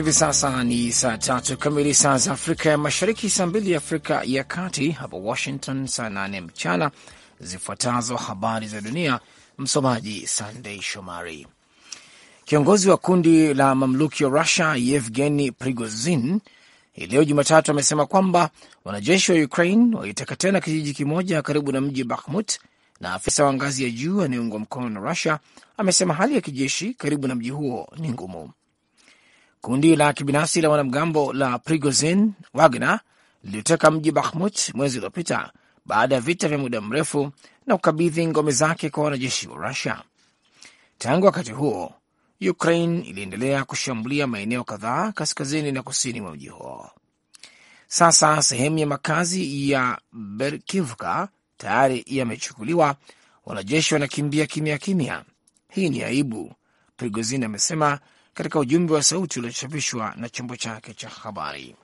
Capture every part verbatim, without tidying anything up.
Hivi sasa ni saa tatu kamili saa za Afrika ya Mashariki, saa mbili Afrika ya Kati, hapa Washington saa nane mchana. Zifuatazo habari za dunia, msomaji Sandei Shomari. Kiongozi wa kundi la mamluki wa Russia Yevgeny Prigozhin hii leo Jumatatu amesema kwamba wanajeshi wa Ukraine waliteka tena kijiji kimoja karibu na mji Bakhmut, na afisa wa ngazi ya juu anayeungwa mkono na Russia amesema hali ya kijeshi karibu na mji huo ni ngumu. Kundi la kibinafsi la wanamgambo la Prigozhin, Wagner, liliteka mji Bakhmut mwezi uliopita baada ya vita vya muda mrefu na kukabidhi ngome zake kwa wanajeshi wa Russia. Tangu wakati huo, Ukraine iliendelea kushambulia maeneo kadhaa kaskazini na kusini mwa mji huo. Sasa sehemu ya makazi ya Berkivka tayari yamechukuliwa, wanajeshi wanakimbia kimya kimya. Hii ni aibu, Prigozhin amesema katika ujumbe wa sauti uliochapishwa na chombo chake cha habari.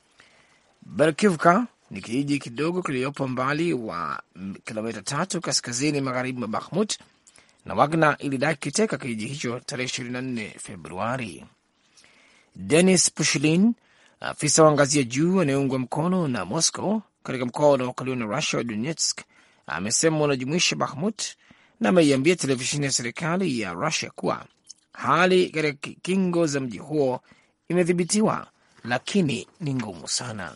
Berkivka ni kijiji kidogo kiliyopo mbali wa kilomita tatu kaskazini magharibi mwa Bakhmut, na Wagner ilidai kiteka kijiji hicho tarehe ishirini na nne Februari. Denis Pushilin, afisa wa ngazi ya juu anayeungwa mkono na Moscow katika mkoa unaokaliwa na Russia wa Donetsk, amesema wanajumuisha Bakhmut, na ameiambia televisheni ya serikali ya Russia kuwa hali katika kingo za mji huo imedhibitiwa, lakini ni ngumu sana.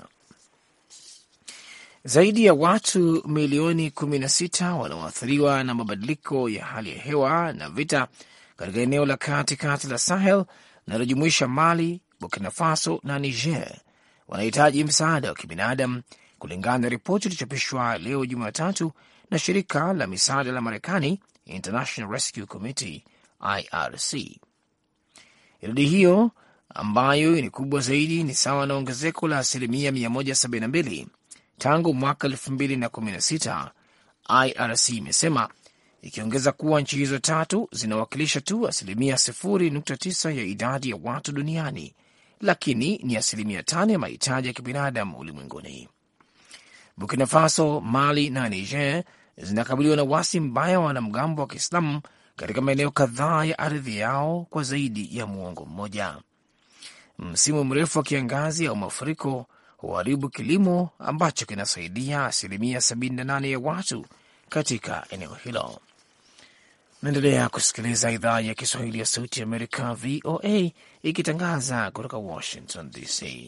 Zaidi ya watu milioni kumi na sita wanaoathiriwa na mabadiliko ya hali ya hewa na vita katika eneo la kati kati la Sahel linalojumuisha Mali, Burkina Faso na Niger wanahitaji msaada wa kibinadamu, kulingana na ripoti iliyochapishwa leo Jumatatu na shirika la misaada la Marekani International Rescue Committee I R C. Idadi hiyo ambayo ni kubwa zaidi ni sawa na ongezeko la asilimia mia moja sabini na mbili tangu mwaka elfu mbili na kumi na sita, I R C imesema, ikiongeza kuwa nchi hizo tatu zinawakilisha tu asilimia sifuri nukta tisa ya idadi ya watu duniani, lakini ni asilimia tano ya mahitaji ya kibinadamu ulimwenguni. Burkina Faso, Mali na Niger zinakabiliwa na wasi mbaya wa wanamgambo wa Kiislamu katika maeneo kadhaa ya ardhi yao kwa zaidi ya muongo mmoja. Msimu mrefu wa kiangazi au mafuriko huharibu kilimo ambacho kinasaidia asilimia sabini na nane ya watu katika eneo hilo. Naendelea kusikiliza idhaa ya Kiswahili ya Sauti ya Amerika, V O A, ikitangaza kutoka Washington D C.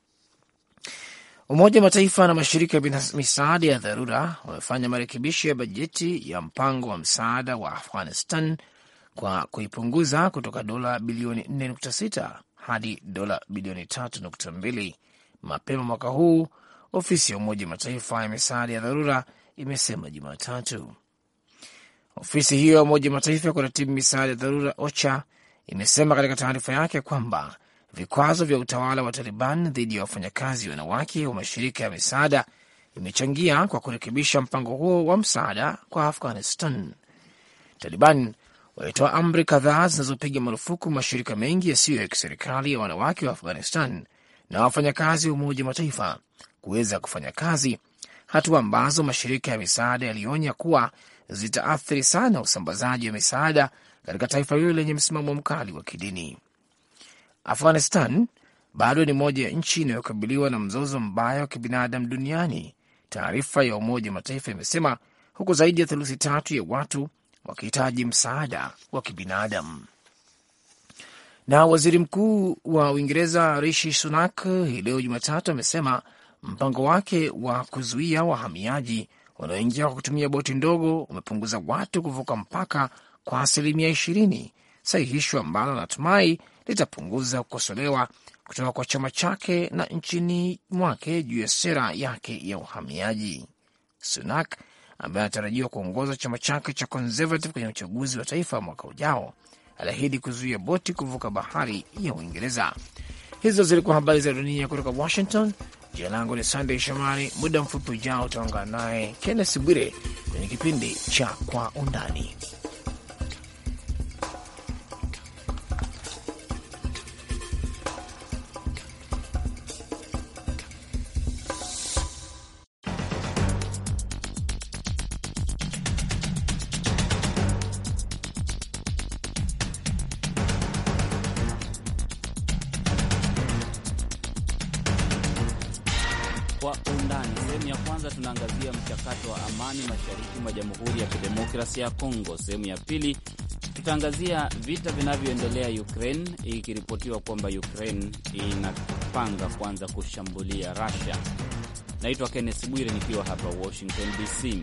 Umoja wa Mataifa na mashirika ya misaada ya dharura wamefanya marekebisho ya bajeti ya mpango wa msaada wa Afghanistan kwa kuipunguza kutoka dola bilioni nne nukta sita hadi dola bilioni tatu nukta mbili mapema mwaka huu, ofisi ya Umoja wa Mataifa ya misaada ya dharura imesema Jumatatu. Ofisi hiyo ya Umoja wa Mataifa ya kuratibu misaada ya dharura OCHA imesema katika taarifa yake kwamba vikwazo vya utawala wa Taliban dhidi ya wafanyakazi wanawake wa mashirika ya misaada vimechangia kwa kurekebisha mpango huo wa msaada kwa Afghanistan. Taliban walitoa amri kadhaa zinazopiga marufuku mashirika mengi yasiyo ya kiserikali ya wanawake wa Afghanistan na wafanyakazi wa Umoja wa Mataifa kuweza kufanya kazi, hatua ambazo mashirika ya misaada yalionya kuwa zitaathiri sana usambazaji wa misaada katika taifa hilo lenye msimamo mkali wa kidini. Afghanistan bado ni moja ya nchi inayokabiliwa na mzozo mbaya wa kibinadamu duniani, taarifa ya Umoja wa Mataifa imesema, huku zaidi ya theluthi tatu ya watu wakihitaji msaada wa kibinadamu. Na waziri mkuu wa Uingereza Rishi Sunak hii leo Jumatatu amesema mpango wake wa kuzuia wahamiaji wanaoingia kwa kutumia boti ndogo umepunguza watu kuvuka mpaka kwa asilimia ishirini, sahihisho ambalo anatumai litapunguza kukosolewa kutoka kwa chama chake na nchini mwake juu ya sera yake ya uhamiaji. Sunak ambaye anatarajiwa kuongoza chama chake cha Conservative kwenye uchaguzi wa taifa mwaka ujao aliahidi kuzuia boti kuvuka bahari ya Uingereza. Hizo zilikuwa habari za dunia kutoka Washington. Jina langu ni Sunday Shomari. Muda mfupi ujao utaungana naye Kenneth Bwire kwenye kipindi cha Kwa Undani. Kwa undani. Sehemu ya kwanza tunaangazia mchakato wa amani mashariki mwa Jamhuri ya Kidemokrasia ya Kongo. Sehemu ya pili tutaangazia vita vinavyoendelea Ukraine, ikiripotiwa kwamba Ukraine inapanga kwanza kushambulia Russia. Naitwa Kenneth Bwire nikiwa hapa Washington D C.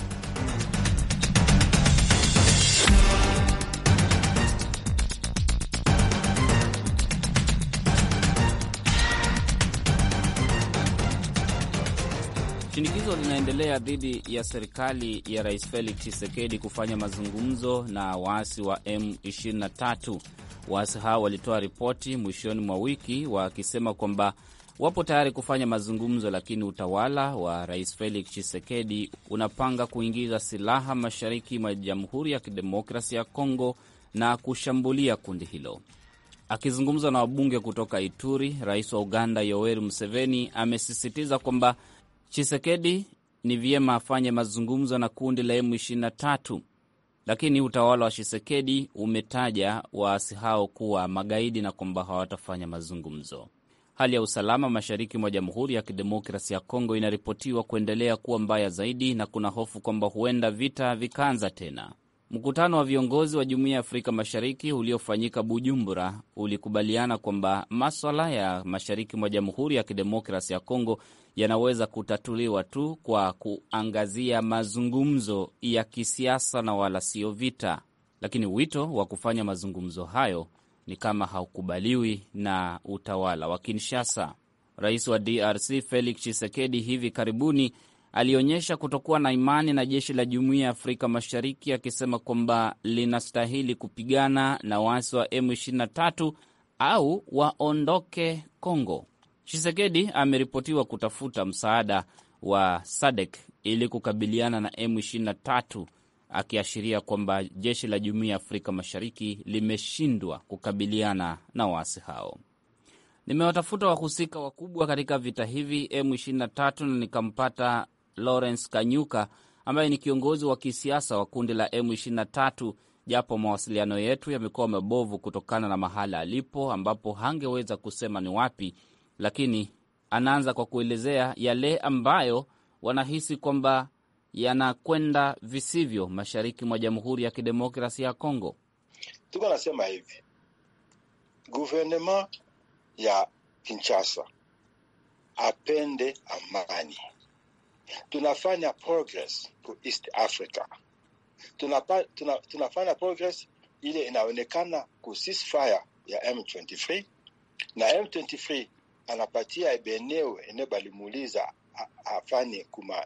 Shinikizo linaendelea dhidi ya serikali ya Rais Felix Tshisekedi kufanya mazungumzo na waasi wa M ishirini na tatu. Waasi hao walitoa ripoti mwishoni mwa wiki wakisema kwamba wapo tayari kufanya mazungumzo, lakini utawala wa Rais Felix Tshisekedi unapanga kuingiza silaha mashariki mwa Jamhuri ya Kidemokrasia ya Kongo na kushambulia kundi hilo. Akizungumza na wabunge kutoka Ituri, Rais wa Uganda Yoweri Museveni amesisitiza kwamba Tshisekedi ni vyema afanye mazungumzo na kundi la M ishirini na tatu, lakini utawala wa Tshisekedi umetaja waasi hao kuwa magaidi na kwamba hawatafanya mazungumzo. Hali ya usalama mashariki mwa Jamhuri ya Kidemokrasia ya Kongo inaripotiwa kuendelea kuwa mbaya zaidi na kuna hofu kwamba huenda vita vikaanza tena. Mkutano wa viongozi wa Jumuiya ya Afrika Mashariki uliofanyika Bujumbura ulikubaliana kwamba masuala ya mashariki mwa Jamhuri ya Kidemokrasia ya Kongo yanaweza kutatuliwa tu kwa kuangazia mazungumzo ya kisiasa na wala sio vita. Lakini wito wa kufanya mazungumzo hayo ni kama haukubaliwi na utawala wa Kinshasa. Rais wa D R C Felix Tshisekedi hivi karibuni alionyesha kutokuwa na imani na jeshi la Jumuiya ya Afrika Mashariki, akisema kwamba linastahili kupigana na waasi wa M ishirini na tatu au waondoke Kongo. Tshisekedi ameripotiwa kutafuta msaada wa S A D C ili kukabiliana na M ishirini na tatu, akiashiria kwamba jeshi la Jumuiya ya Afrika Mashariki limeshindwa kukabiliana na waasi hao. Nimewatafuta wahusika wakubwa katika vita hivi M ishirini na tatu na nikampata Lawrence Kanyuka ambaye ni kiongozi wa kisiasa wa kundi la M ishirini na tatu, japo mawasiliano yetu yamekuwa mabovu kutokana na mahala alipo ambapo hangeweza kusema ni wapi, lakini anaanza kwa kuelezea yale ambayo wanahisi kwamba yanakwenda visivyo mashariki mwa Jamhuri ya Kidemokrasia ya Kongo. Tuko nasema hivi, gouvernement ya Kinshasa apende amani. Tunafanya progress ku East Africa. Tunapa, tuna, tunafanya progress ile inaonekana ku ceasefire ya M ishirini na tatu, na M ishirini na tatu anapatia eneo eneo balimuuliza afanye kuma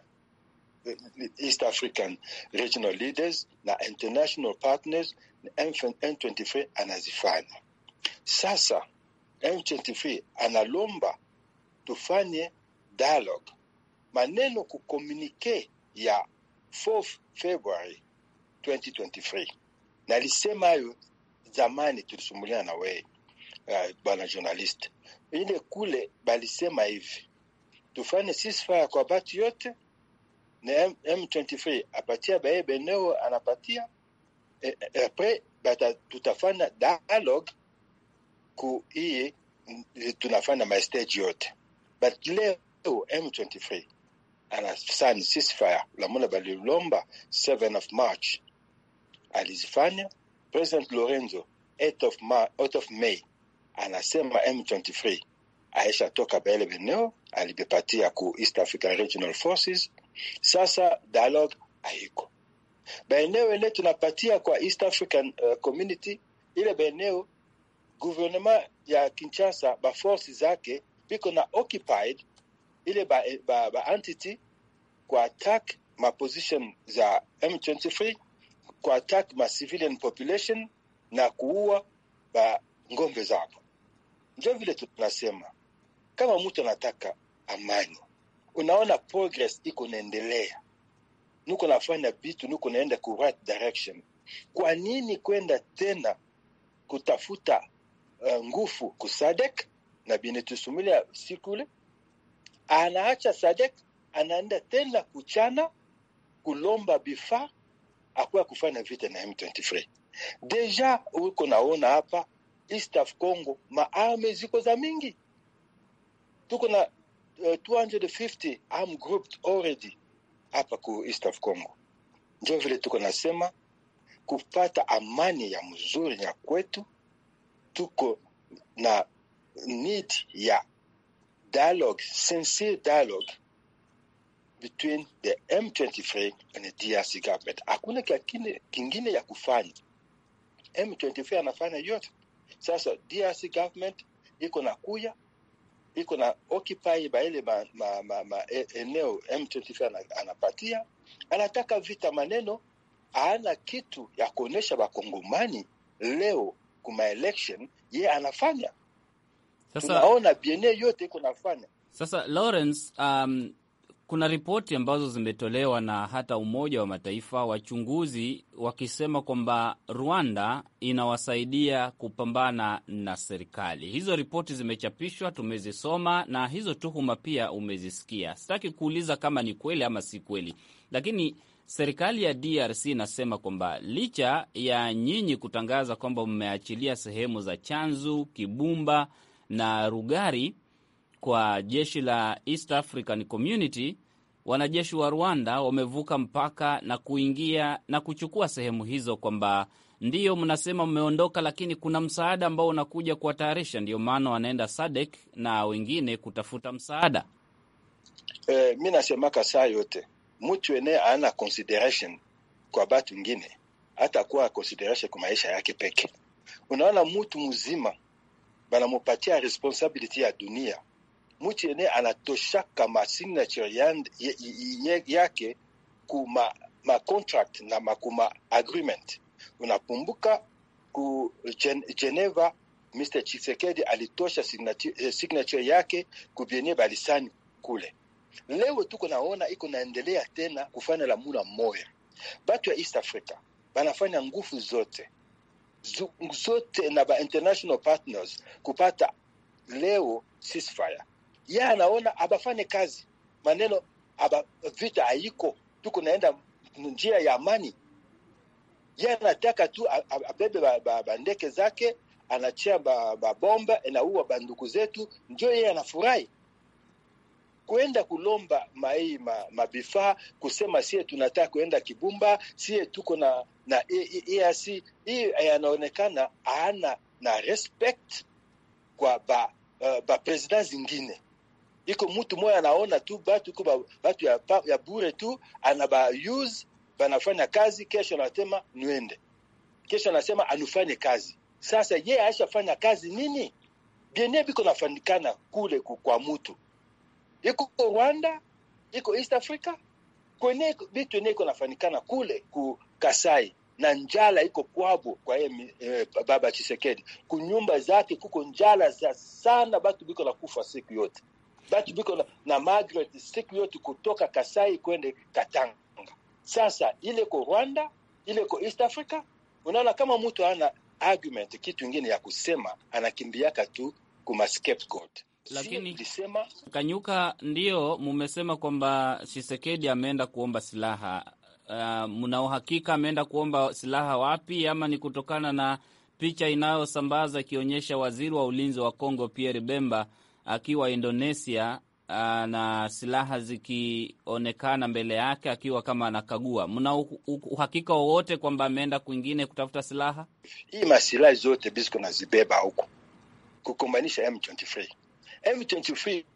East African regional leaders na international partners, na M ishirini na tatu anazifanya. Sasa M ishirini na tatu analomba tufanye dialogue, maneno ku communique ya fourth February twenty twenty-three. Na lisema hayo zamani tulisumulia na wewe uh, bwana journalist. Ile kule balisema hivi, tufanye ceasefire kwa batu yote, na M ishirini na tatu apatia bae beneo anapatia e, e, apres bata tutafanya dialogue ku hii tunafanya ma stage yote. But leo M ishirini na tatu anasani ceasefire la mona balilomba seventh of March alizifanya. President Lorenzo eighth of May, eighth of May anasema M ishirini na tatu aisha toka baele beneo alibepatia ku East African Regional Forces. Sasa dialogue haiko. Baeneo ile tunapatia kwa East African uh, Community, ile baeneo gouvernement ya Kinshasa ba force zake biko na occupied ile ba, ba, ba entity kwa attack ma position za M ishirini na tatu, kwa attack ma civilian population na kuua ba ngombe zao. Ndio vile tunasema kama mtu anataka amani, unaona progress iko naendelea, nuko nafanya bitu, nuko naenda ku right direction. Kwa nini kwenda tena kutafuta uh, nguvu ku S A D C na binetusumulia sikule? Anaacha S A D C, anaenda tena kuchana kulomba bifa akwa kufanya vita na M ishirini na tatu. Deja uko naona hapa East of Congo maarme ziko za mingi. Tuko na uh, two hundred fifty armed groups already hapa ku East of Congo. Ndio vile tuko nasema kupata amani ya mzuri ya kwetu, tuko na need ya dialogue, sincere dialogue between the M twenty-three and the D R C government. Hakuna kingine kingine ya kufanya. M twenty-three anafanya yote. Sasa D R C government iko na kuya, iko na occupy ba ile ma, ma, ma, ma eneo M twenty-three anapatia, anataka vita maneno, hana kitu ya kuonesha bakongomani leo kuma election ye anafanya. Sasa tunaona biene yote iko nafanya. Sasa Lawrence, um, kuna ripoti ambazo zimetolewa na hata Umoja wa Mataifa, wachunguzi wakisema kwamba Rwanda inawasaidia kupambana na serikali. Hizo ripoti zimechapishwa, tumezisoma, na hizo tuhuma pia umezisikia. Sitaki kuuliza kama ni kweli ama si kweli, lakini serikali ya D R C inasema kwamba licha ya nyinyi kutangaza kwamba mmeachilia sehemu za Chanzu, Kibumba na Rugari kwa jeshi la East African Community, wanajeshi wa Rwanda wamevuka mpaka na kuingia na kuchukua sehemu hizo, kwamba ndiyo mnasema mmeondoka, lakini kuna msaada ambao unakuja kuwatayarisha, ndio maana wanaenda S A D C na wengine kutafuta msaada. Eh, mimi nasema kasa yote mtu ene ana consideration kwa batu wengine, hata kwa consideration kwa maisha yake peke. Unaona mtu mzima banamupatia responsibility ya dunia, mtu ene anatosha kama signature yake kuma ma contract na makuma agreement. Unapumbuka ku Geneva, Mister Tshisekedi alitosha signature, signature yake kubienie balisani kule. Leo tuko naona iko naendelea tena kufanya la mula moya. Batu ya East Africa banafanya nguvu zote zote na ba international partners kupata leo ceasefire. Ya anaona abafanye kazi maneno aba vita haiko, tuko naenda njia ya amani. Ya anataka tu abebe ba, ba, ba ndeke zake, anachia ba, ba bomba inaua banduku zetu, ndio yeye anafurahi. Kuenda kulomba mai ma, mabifa kusema sie tunataka kuenda Kibumba, sie tuko na na E A C, hii yanaonekana hana na respect kwa ba uh, ba president zingine. Iko mtu moja anaona tu batu kwa batu ya, ya bure tu, anaba use banafanya kazi, kesho anasema niende, kesho anasema anufanye kazi. Sasa yeye aishafanya kazi nini? Biene biko nafanikana kule kwa mtu. Iko Rwanda, iko East Africa, kwenye bitu neko nafanikana kule ku Kasai, na njala iko kwabo kwa ye, e, baba Tshisekedi. Kunyumba zake kuko njala za sana, batu biko na kufa siku yote. Batu biko na, na Margaret siku yote kutoka Kasai kwende Katanga. Sasa ile ko Rwanda, ile ko East Africa, unaona kama mtu ana argument kitu kingine ya kusema, anakimbiaka tu kuma scapegoat. Lakini Disema, Kanyuka, ndio mumesema kwamba Tshisekedi ameenda kuomba silaha. Uh, mna uhakika ameenda kuomba silaha wapi, ama ni kutokana na picha inayosambaza ikionyesha waziri wa ulinzi wa Kongo Pierre Bemba akiwa Indonesia, uh, na silaha zikionekana mbele yake akiwa kama anakagua? Mna uhakika wowote kwamba ameenda kwingine kutafuta silaha? Hii masilaha zote biziko na zibeba huko kukombanisha M twenty-three. M twenty-three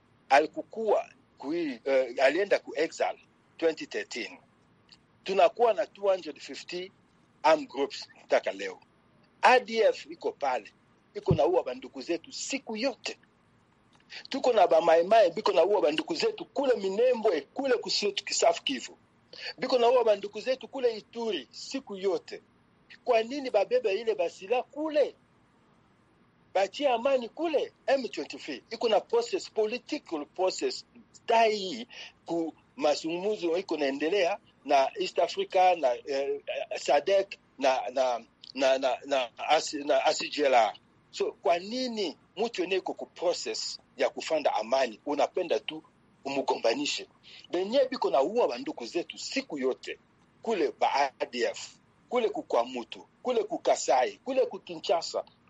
alikuwa kui, uh, alienda ku exile twenty thirteen. Tunakuwa na two hundred fifty armed groups mpaka leo. A D F iko pale, iko na uwa banduku zetu siku yote. Tuko na ba maimai biko na uwa banduku zetu kule Minembwe, kule kusitu Kisafu Kivu. Biko na uwa banduku zetu kule Ituri siku yote. Kwa nini babebe ile basila kule? Bachia amani kule. M twenty-three iko na process, political process dai ku mazungumzo iko naendelea na East Africa na eh, S A D C na na na na na, as, na A C G L R. So kwa nini mtu eneko ku process ya kufanda amani unapenda tu umugombanishe? Benye biko na uwa banduku zetu siku yote kule ba A D F, kule ku kwa mtu, kule ku Kasai, kule ku Kinshasa.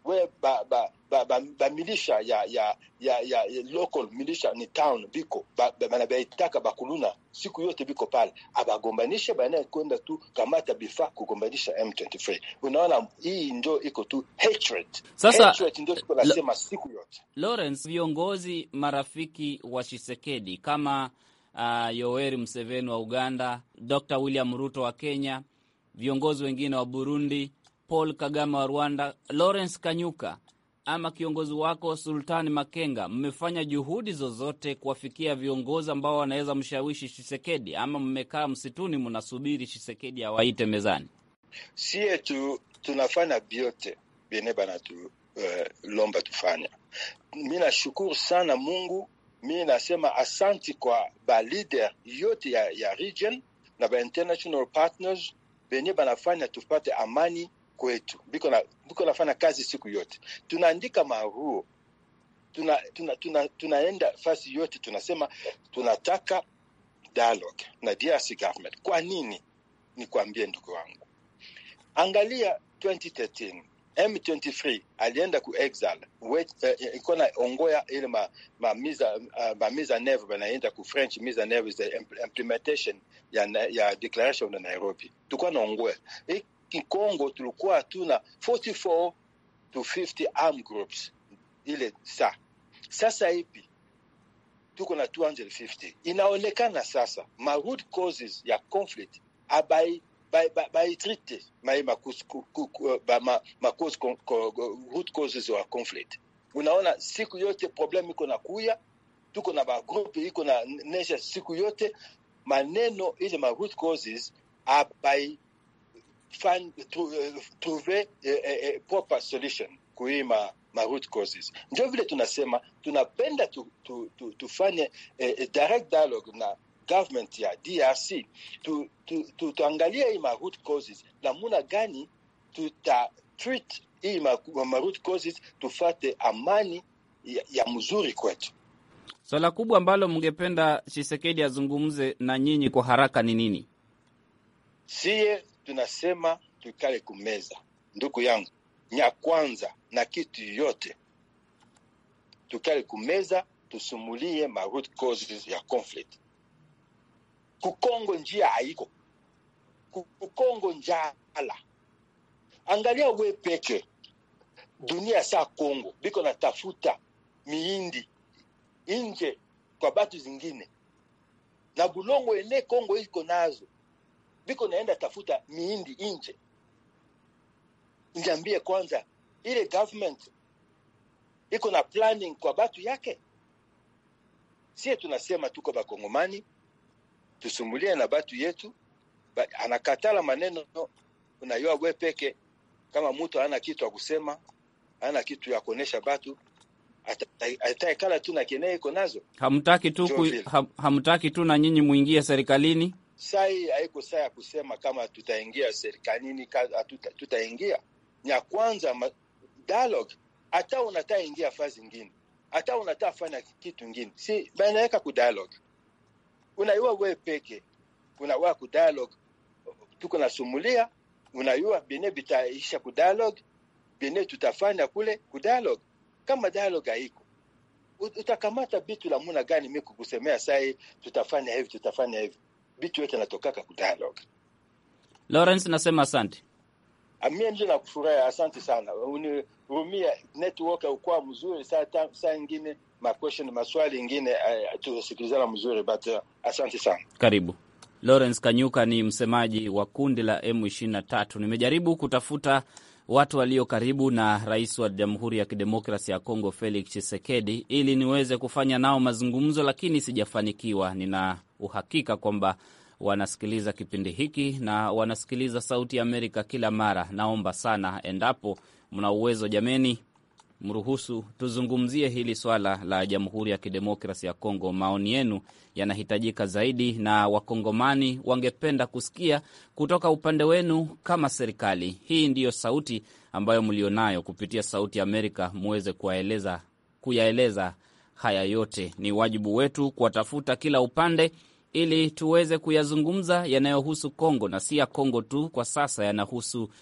we ba ba ba, ba, ba milisha ya ya ya ya local milisha ni town biko bana baitaka bakuluna siku yote biko pale abagombanisha bana kwenda tu kamata bifa kugombanisha M twenty-three. Unaona hii ndio iko tu hatred. Sasa hatred ndio tuko nasema siku yote. Lawrence, viongozi marafiki wa Tshisekedi kama uh, Yoweri Museveni wa Uganda, Doctor William Ruto wa Kenya, viongozi wengine wa Burundi, Paul Kagame wa Rwanda, Lawrence Kanyuka ama kiongozi wako Sultani Makenga, mmefanya juhudi zozote kuwafikia viongozi ambao wanaweza mshawishi Tshisekedi, ama mmekaa msituni mnasubiri Tshisekedi awaite mezani? Sie tu tunafanya biote bene bana tu uh, lomba tufanya. Mimi nashukuru sana Mungu, mimi nasema asanti kwa ba leader yote ya, ya region na ba international partners bene banafanya tupate amani kwetu. Biko na biko nafanya kazi siku yote. Tunaandika maruo. Tuna tuna tuna tunaenda fasi yote tunasema tunataka dialogue na D R C government. Kwa nini? Nikwambie ndugu wangu. Angalia twenty thirteen M twenty-three alienda ku exile. Iko na ongoya ile ma ma miza uh, ma miza neve banaenda ku French miza neve is the implementation ya ya declaration of Nairobi. Tuko na ongoya. Kongo tulikuwa tuna forty-four to fifty armed groups ile sa sasa hivi tuko na two hundred fifty. Inaonekana sasa ma root causes ya conflict abai by by, by treaty my ma ma ma cause root causes wa conflict. Unaona siku yote problem iko na kuya, tuko na ba group iko na nesha siku yote maneno ile ma root causes abai find to uh, trouver a, a, a proper solution kuima ma root causes. Ndio vile tunasema tunapenda tu, tu, tu, tufanye a, a direct dialogue na government ya D R C tu, tu, tu, tuangalie hii ma root causes na muna gani tuta treat hii ma, ma root causes tufate amani ya, ya mzuri kwetu. Swala kubwa ambalo mngependa Tshisekedi azungumze na nyinyi kwa haraka ni nini? Sie tunasema tukale kumeza. Ndugu yangu, nya kwanza na kitu yote tukale kumeza, tusumulie ma root causes ya conflict. Kukongo njia haiko. Kukongo njala. Angalia we peke. Dunia saa Kongo biko na tafuta miindi nje kwa batu zingine. Na bulongo ene Kongo iko nazo. Biko naenda tafuta miindi nje. Njambie kwanza ile government iko na planning kwa batu yake. Sie tunasema tuko bakongomani, tusumulie na batu yetu, ba, anakatala maneno unayua we peke kama mtu hana kitu ya kusema, hana kitu ya kuonesha batu, ataikala tu na keneye iko nazo. Hamtaki tu ku, ham, hamtaki tu na nyinyi muingie serikalini? Sai haiko saa ya kusema kama tutaingia serikalini tuta, tutaingia. Nya kwanza ma, dialogue hata unataka ingia fazi nyingine. Hata unataka fanya kitu kingine. Si banaweka ku dialogue. Unayua wewe peke. Unawa ku dialogue. Tuko na sumulia, unayua bene bitaisha ku dialogue, bene tutafanya kule ku dialogue. Kama dialogue haiko, utakamata bitu la muna gani mimi kukusemea sai tutafanya hivi tutafanya hivi. Bitu yote natokaka ku dialogue. Lawrence, nasema asante. Amia nje na kufurahi, asante sana. Unirumia network ukua mzuri saa saa nyingine ma question maswali nyingine uh, tusikilizana mzuri but uh, asante sana. Karibu. Lawrence Kanyuka ni msemaji wa kundi la M ishirini na tatu. Nimejaribu kutafuta watu walio karibu na rais wa Jamhuri ya Kidemokrasia ya Kongo Felix Tshisekedi ili niweze kufanya nao mazungumzo, lakini sijafanikiwa. Nina uhakika kwamba wanasikiliza kipindi hiki na wanasikiliza Sauti ya Amerika kila mara. Naomba sana, endapo mna uwezo jameni, mruhusu tuzungumzie hili swala la Jamhuri ya Kidemokrasia ya Kongo. Maoni yenu yanahitajika zaidi, na wakongomani wangependa kusikia kutoka upande wenu kama serikali. Hii ndiyo sauti ambayo mlionayo kupitia Sauti ya Amerika, muweze kuyaeleza kuyaeleza haya yote. Ni wajibu wetu kuwatafuta kila upande ili tuweze kuyazungumza yanayohusu Kongo, na si ya Kongo tu kwa sasa, yanahusu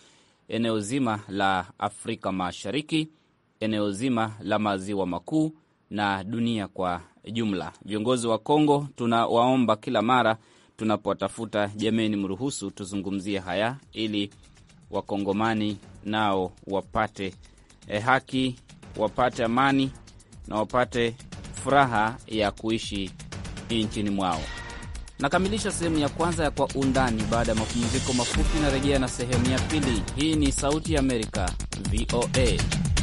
eneo zima la Afrika Mashariki, eneo zima la Maziwa Makuu na dunia kwa jumla. Viongozi wa Kongo tunawaomba kila mara tunapowatafuta, jameni, mruhusu tuzungumzie haya ili Wakongomani nao wapate eh, haki, wapate amani na wapate furaha ya kuishi nchini mwao. Nakamilisha sehemu ya kwanza ya Kwa Undani. Baada ya mapumziko mafupi na rejea na sehemu ya pili. Hii ni Sauti ya Amerika, V O A.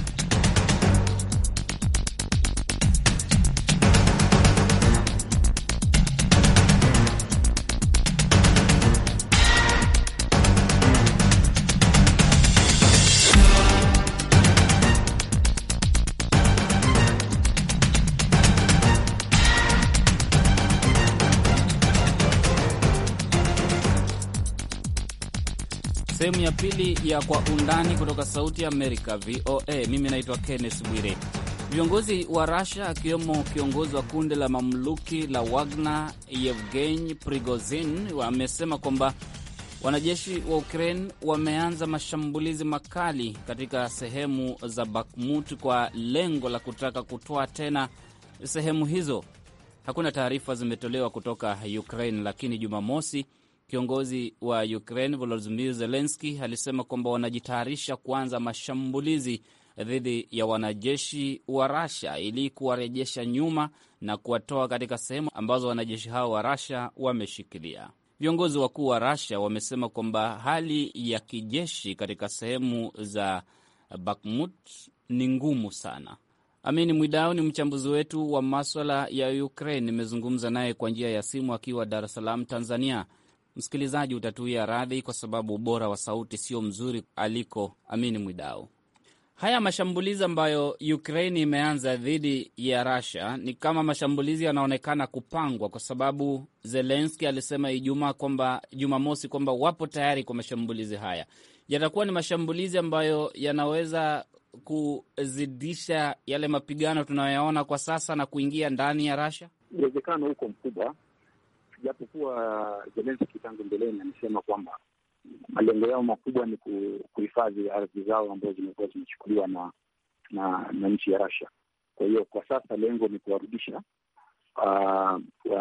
Sehemu ya pili ya Kwa Undani kutoka Sauti ya Amerika, V O A. Mimi naitwa Kenneth Bwire. Viongozi wa Russia akiwemo kiongozi wa kundi la mamluki la Wagner Yevgeny Prigozhin wamesema kwamba wanajeshi wa Ukraine wameanza mashambulizi makali katika sehemu za Bakhmut kwa lengo la kutaka kutoa tena sehemu hizo. Hakuna taarifa zimetolewa kutoka Ukraine, lakini Jumamosi kiongozi wa Ukraine Volodymyr Zelensky alisema kwamba wanajitayarisha kuanza mashambulizi dhidi ya wanajeshi wa Russia ili kuwarejesha nyuma na kuwatoa katika sehemu ambazo wanajeshi hao wa Russia wameshikilia. Viongozi wakuu wa Russia wamesema kwamba hali ya kijeshi katika sehemu za Bakhmut ni ngumu sana. Amini Mwidau ni mchambuzi wetu wa maswala ya Ukraine. Nimezungumza naye kwa njia ya simu akiwa Dar es Salaam, Tanzania. Msikilizaji utatuia radhi kwa sababu ubora wa sauti sio mzuri aliko Amini Mwidau. Haya mashambulizi ambayo Ukraine imeanza dhidi ya Russia ni kama mashambulizi yanaonekana kupangwa, kwa sababu Zelensky alisema Ijumaa kwamba Jumamosi kwamba wapo tayari kwa mashambulizi haya. Yatakuwa ni mashambulizi ambayo yanaweza kuzidisha yale mapigano tunayoyaona kwa sasa na kuingia ndani ya Russia. Uwezekano huko mkubwa, japokuwa Zelensky tangu mbeleni amesema kwamba malengo yao makubwa ni kuhifadhi ardhi zao ambazo zimekuwa zimechukuliwa na na, na nchi ya Russia. Kwa hiyo kwa sasa lengo ni kuwarudisha uh,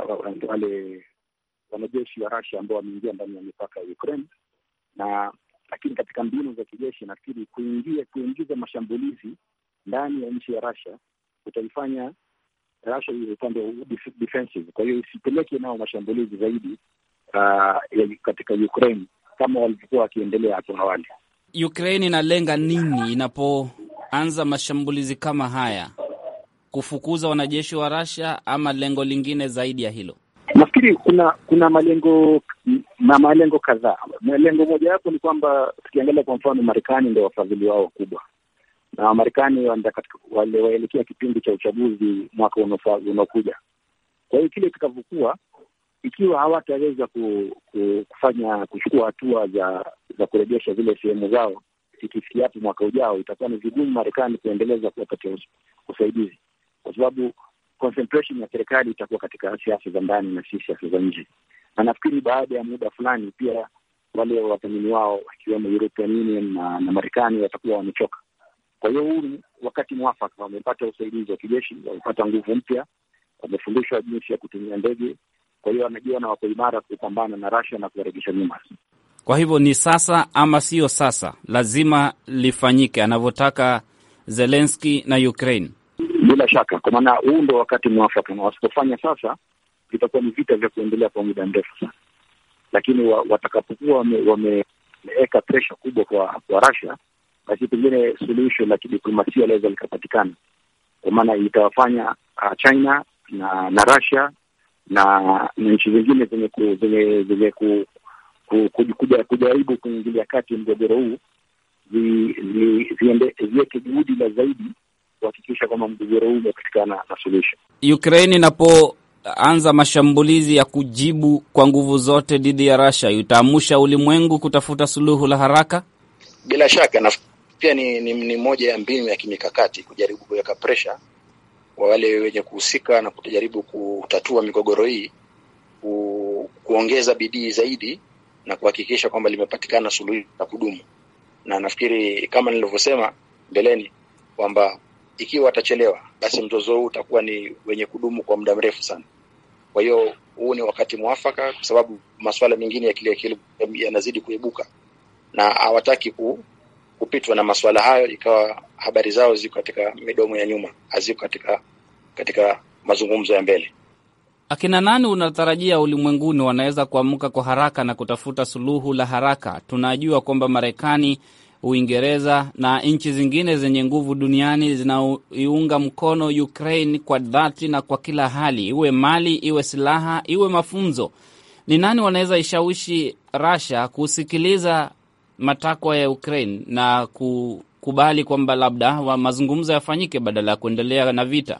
wale wanajeshi wa Russia ambao wameingia ndani ya mipaka ya Ukraine, na lakini katika mbinu za kijeshi nafikiri kuingia kuingiza mashambulizi ndani ya nchi ya Russia utaifanya Russia iwe upande defensive. Kwa hiyo isipeleke nao mashambulizi zaidi uh, katika Ukraine kama walivyokuwa wakiendelea hapo awali. Ukraine inalenga nini inapoanza mashambulizi kama haya? Kufukuza wanajeshi wa Russia ama lengo lingine zaidi ya hilo? Nafikiri kuna kuna malengo na malengo kadhaa. Malengo moja hapo ni kwamba tukiangalia kwa mfano Marekani ndio wafadhili wao wakubwa. Na Marekani wale waelekea kipindi cha uchaguzi mwaka unaokuja. Kwa hiyo kile kitakavyokuwa, ikiwa hawataweza ku, ku, kufanya kuchukua hatua za za kurejesha zile sehemu zao ikifikia hapo mwaka ujao, itakuwa ni vigumu Marekani kuendeleza kuwapatia usaidizi, kwa sababu concentration ya serikali itakuwa katika siasa za ndani na siasa za nje. Na nafikiri baada ya muda fulani pia wale wathamini wao wakiwemo European Union na, na Marekani watakuwa wamechoka. Kwa hiyo huu wakati mwafaka, wamepata usaidizi wa kijeshi, wamepata nguvu mpya, wamefundishwa jinsi ya kutumia ndege. Kwa hiyo wanajiona wako imara kupambana na Russia na kuwarejesha nyuma. Kwa hivyo ni sasa ama sio sasa, lazima lifanyike anavyotaka Zelensky na Ukraine. Bila shaka, kwa maana huu ndio wakati mwafaka, na wasipofanya sasa itakuwa ni vita vya kuendelea kwa muda mrefu sana. Lakini wa, watakapokuwa wameweka wame, pressure kubwa kwa, kwa Russia, basi pengine suluhisho la kidiplomasia laweza likapatikana, kwa maana itawafanya uh, China na, na Russia na nchi zingine zenye ku, zenye zenye ku, ku, ku, kuja, kujaribu kuingilia kati mgogoro huu ziweke juhudi la zaidi kuhakikisha kwamba mgogoro huu umepatikana na solution. Ukraine inapoanza mashambulizi ya kujibu kwa nguvu zote dhidi ya Russia, itaamsha ulimwengu kutafuta suluhu la haraka. Bila shaka, na pia ni, ni, ni moja ya mbinu ya kimikakati kujaribu kuweka pressure wa wale wenye kuhusika na kujaribu kutatua migogoro hii, ku, kuongeza bidii zaidi na kuhakikisha kwamba limepatikana suluhisho la kudumu. na nafikiri kama nilivyosema mbeleni kwamba ikiwa watachelewa, basi mzozo huu utakuwa ni wenye kudumu kwa muda mrefu sana. Kwa hiyo huu ni wakati mwafaka, kwa sababu masuala mengine ya kile kile yanazidi kuibuka na hawataki ku, kupitwa na masuala hayo ikawa habari zao ziko katika midomo ya nyuma, haziko katika katika mazungumzo ya mbele. Akina nani unatarajia ulimwenguni wanaweza kuamka kwa haraka na kutafuta suluhu la haraka? Tunajua kwamba Marekani, Uingereza na nchi zingine zenye nguvu duniani zinaiunga mkono Ukraine kwa dhati na kwa kila hali, iwe mali, iwe silaha, iwe mafunzo. Ni nani wanaweza ishawishi Russia kusikiliza matakwa ya Ukraine na kukubali kwamba labda mazungumzo yafanyike badala ya kuendelea na vita?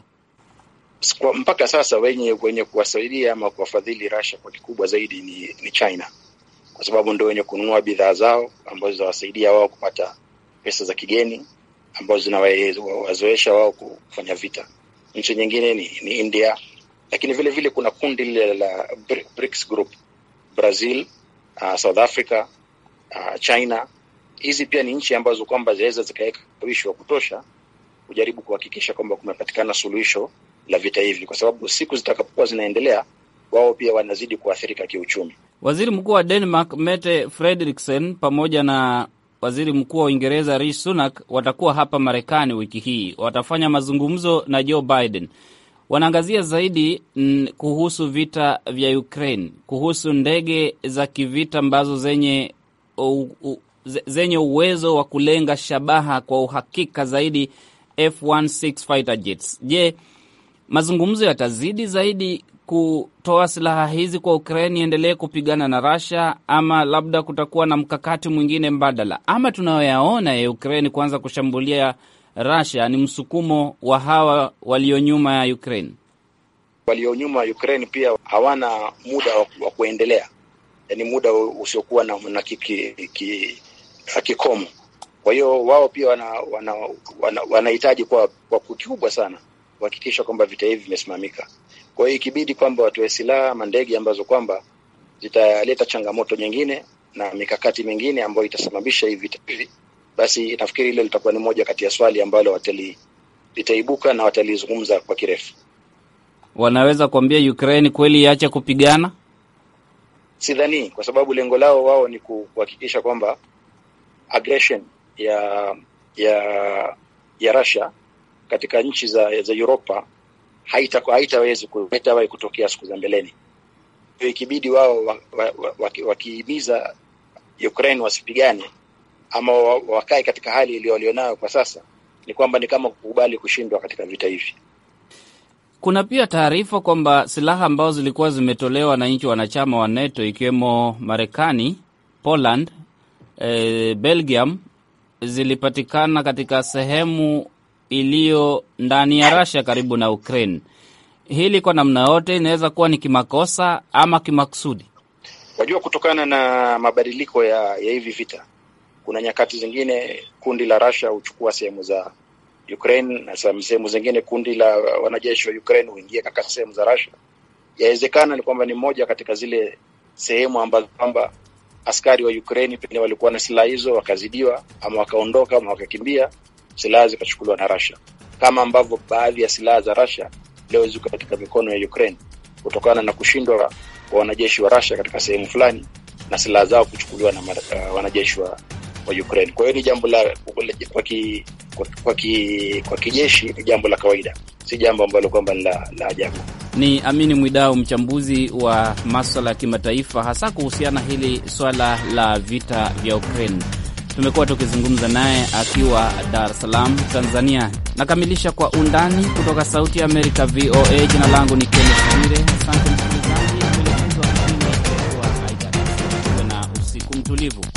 Kwa mpaka sasa wenye wenye kuwasaidia ama kuwafadhili Russia kwa kikubwa zaidi ni, ni China, kwa sababu ndio wenye kununua bidhaa zao ambazo zinawasaidia wao kupata pesa za kigeni ambazo zinawazoesha wao kufanya vita. Nchi nyingine ni, ni India, lakini vile vile kuna kundi lile la BRICS group, Brazil, uh, South Africa, uh, China. Hizi pia ni nchi ambazo kwamba zaweza zikaweka ushawishi wa kutosha kujaribu kuhakikisha kwamba kumepatikana suluhisho la vita hivi, kwa sababu siku zitakapokuwa zinaendelea wao pia wanazidi kuathirika kiuchumi. Waziri Mkuu wa Denmark Mette Frederiksen pamoja na Waziri Mkuu wa Uingereza Rishi Sunak watakuwa hapa Marekani wiki hii. Watafanya mazungumzo na Joe Biden. Wanaangazia zaidi n, kuhusu vita vya Ukraine, kuhusu ndege za kivita ambazo zenye u, u, zenye uwezo wa kulenga shabaha kwa uhakika zaidi, F sixteen fighter jets. Je, mazungumzo yatazidi zaidi kutoa silaha hizi kwa Ukraine iendelee kupigana na Russia, ama labda kutakuwa na mkakati mwingine mbadala? Ama tunayoyaona ya Ukraine kuanza kushambulia Russia ni msukumo wa hawa walio nyuma ya Ukraine? Walio nyuma ya Ukraine pia hawana muda wa kuendelea, yani muda usiokuwa na, na kiki, ki, kikomo. Kwa hiyo wao pia wanahitaji wana, wana, wana kwa, kwa kikubwa sana kuhakikisha kwamba vita hivi vimesimamika. Kwa hiyo ikibidi kwamba watoe silaha, mandege ambazo kwamba zitaleta changamoto nyingine na mikakati mingine ambayo itasababisha hivi vita hivi, basi nafikiri ile litakuwa ni moja kati ya swali ambalo watali litaibuka na watalizungumza kwa kirefu. Wanaweza kuambia Ukraine kweli iache kupigana? Sidhani, kwa sababu lengo lao wao ni kuhakikisha kwamba aggression ya ya ya Russia katika nchi za za Europa haitakuwa haitawezi kuleta kutokea siku za mbeleni. Hiyo ikibidi wao wakihimiza wa, wa, wa Ukraine wasipigane ama wakae katika hali ile walionayo kwa sasa, ni kwamba ni kama kukubali kushindwa katika vita hivi. Kuna pia taarifa kwamba silaha ambazo zilikuwa zimetolewa na nchi wanachama wa NATO ikiwemo Marekani, Poland, e, Belgium zilipatikana katika sehemu iliyo ndani ya Russia karibu na Ukraine. Hili kwa namna yote inaweza kuwa ni kimakosa ama kimakusudi? Wajua, kutokana na mabadiliko ya, ya hivi vita, kuna nyakati zingine kundi la Russia huchukua sehemu za Ukraine na sehemu zingine kundi la wanajeshi wa Ukraine huingia katika sehemu za Russia. Yawezekana ni kwamba ni moja katika zile sehemu ambazo kwamba askari wa Ukraine pengine walikuwa na silaha hizo wakazidiwa ama wakaondoka ama wakakimbia, silaha zikachukuliwa na Russia, kama ambavyo baadhi ya silaha za Russia leo ziko katika mikono ya Ukraine kutokana na kushindwa kwa wanajeshi wa Russia katika sehemu fulani na silaha zao kuchukuliwa na uh, wanajeshi wa, wa Ukraine. Kwa hiyo ni jambo la kwa ki, kwa, kwa, ki, kwa kijeshi ni jambo la kawaida, si jambo ambalo kwamba la, la ajabu. Ni Amini Mwidau, mchambuzi wa masuala ya kimataifa, hasa kuhusiana hili swala la vita vya Ukraine. Tumekuwa tukizungumza naye akiwa Dar es Salaam, Tanzania. Nakamilisha kwa undani kutoka Sauti ya Amerika V O A. Jina langu ni Kenneth Bwire. Asante msikilizaji, mwelekezo wa kipindi kwa Aida. Uwe na usiku mtulivu.